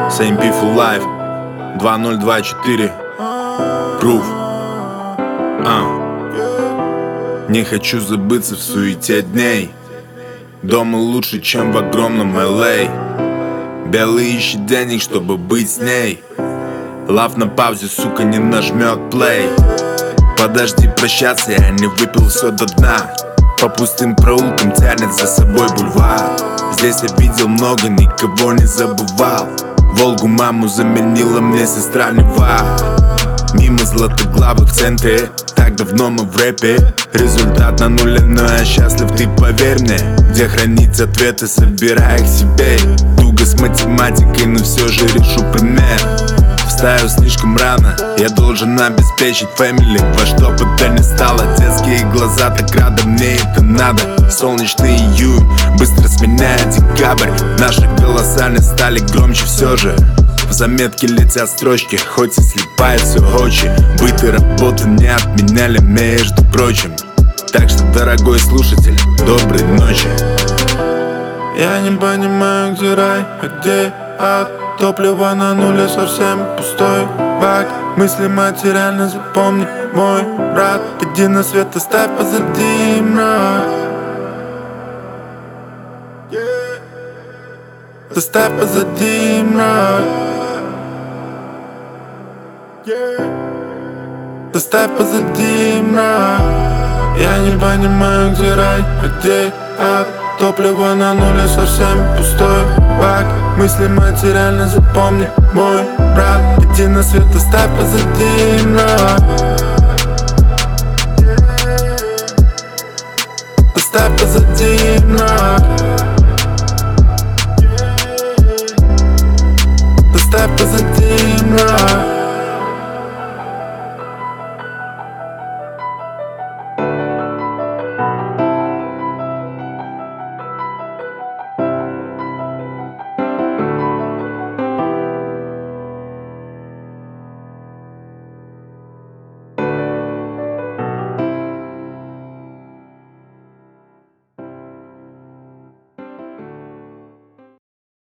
Same People Live 2024 Proof. Не хочу забыться в суете дней. Дома лучше, чем в огромном LA. Белый ищет денег, чтобы быть с ней. Лав на паузе, сука, не нажмет play. Подожди прощаться, я не выпил все до дна. По пустым проулкам тянет за собой бульвар. Здесь я видел много, никого не забывал. Волгу маму заменила мне сестра Нева. Мимо златоглавых в центре, так давно мы в рэпе. Результат на нуле, но я счастлив, ты поверь мне. Где хранить ответы, собирай их себе. Туго с математикой, но все же решу пример. Встаю слишком рано, я должен обеспечить фэмили. Во что бы то ни стало, детские глаза так рады, мне это надо. Солнечный июнь, быстро сменяет декабрь. Наши голоса не стали громче все же. В заметке летят строчки, хоть и слепают все очи. Быт и работу не отменяли, между прочим. Так что, дорогой слушатель, доброй ночи. Я не понимаю, где рай, а где ад. Топливо на нуле, совсем пустой бак. Мысли материально, запомни, мой брат. Иди на свет, оставь позади мрак. Оставь позади мрак. Оставь позади мрак. Я не понимаю, где рай, а где ад. Топливо на нуле, совсем пустой бак. Мысли материально, запомни, мой брат. Иди на свет, оставь позади мрак. Оставь позади мрак.